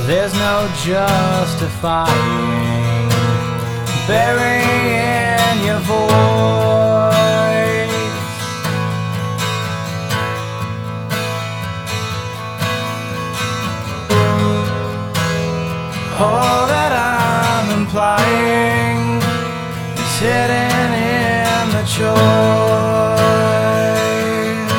There's no justifying burying your voice. All that I'm implying is hidden in the choice.